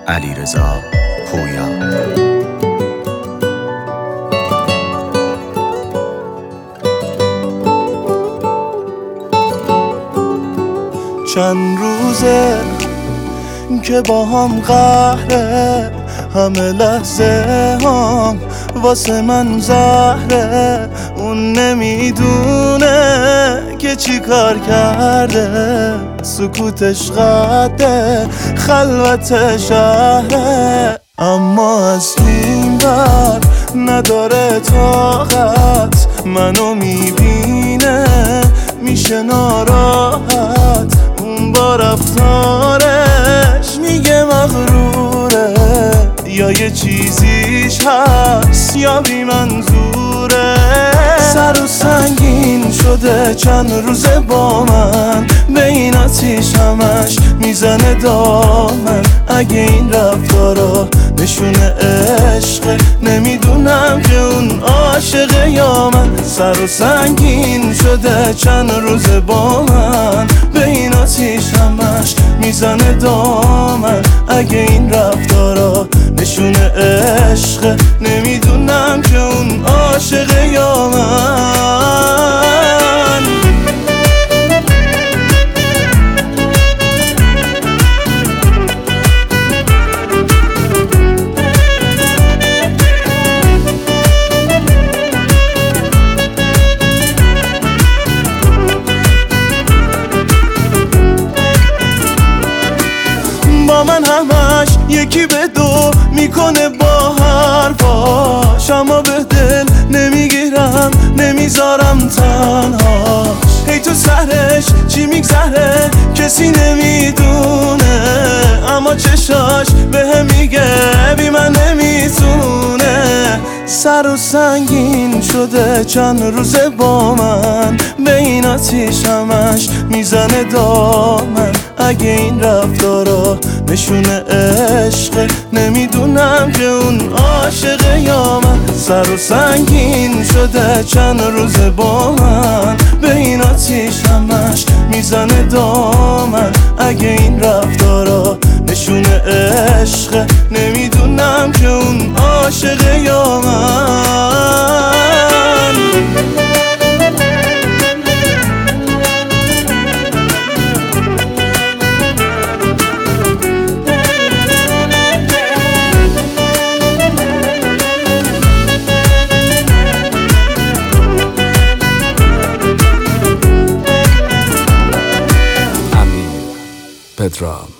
علیرضا پویا. چند روزه که با هم قهره، همه لحظه هم واسه من زهره. اون نمیدونه که چی کار کرده، سکوتش قده خلوت شهره. اما از این بر نداره طاقت، منو میبینه میشه ناراحت. اون با رفتارش میگه مغروره، یا یه چیزیش هست یا بی منظوره. سر و سنگین شده چند روزه با من، به این آتیش همش میزنه دامن. اگه این رفتارا نشونه عشقه، نمیدونم که اون عاشقه یا من. سر و سنگین شده چند روزه با من، به این آتیش همش میزنه دامن. اگه این رفتارا نشونه عشقه، نمیدونم که اون عاشقه یا من. با من همش یکی به دو میکنه با حرفاش، اما به دل نمیگیرم نمیذارم تنهاش. هی تو سرش چی میگذره کسی نمیدونه، اما چشاش بهم میگه بی من نمیتونه. سر و سنگین شده چند روزه با من، به این آتیش همش میزنه دامن. اگه این رفتارا نشونه عشقه، نمیدونم که اون عاشقه یا من. سر و سنگین شده چند روزه با من، به این آتیش همش میزنه دامن. اگه این رفتارا نشونه عشقه، نمیدونم که اون عاشقه یا من. Pedram.